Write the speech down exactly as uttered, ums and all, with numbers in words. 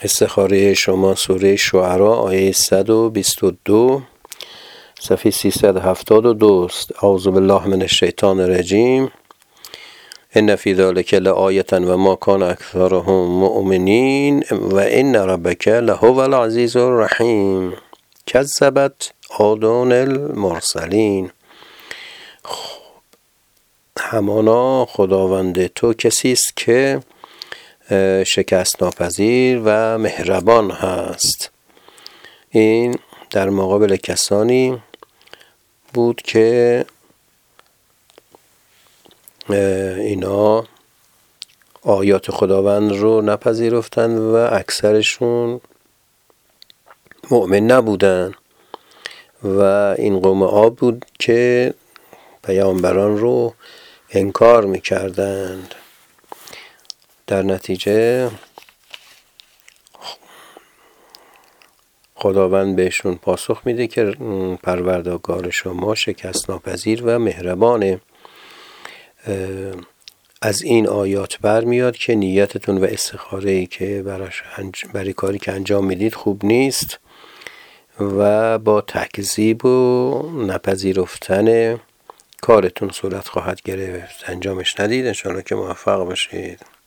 استخاره شما سوره شعراء آیه صد و بیست و دو صفحه سیصد و هفتاد و دو است. اعوذ بالله من الشیطان الرجیم. ان فی ذلک لآیة و ما کان اکثرهم مؤمنین و ان ربک لهو العزیز الرحیم. کذبت عاد المرسلین. همانا خداوند تو کسی است که شکست ناپذیر و مهربان هست. این در مقابل کسانی بود که اینا آیات خداوند رو نپذیرفتند و اکثرشون مؤمن نبودن و این قوم عاد بود که پیامبران رو انکار میکردند. در نتیجه خداوند بهشون پاسخ میده که پروردگار شما شکست ناپذیر و مهربانه. از این آیات برمیاد که نیتتون و استخاره‌ای که براش برای کاری که انجام میدید خوب نیست و با تکذیب و نپذیرفتن کارتون صورت خواهد گرفت. انجامش ندید. انشاءالله که موفق باشید.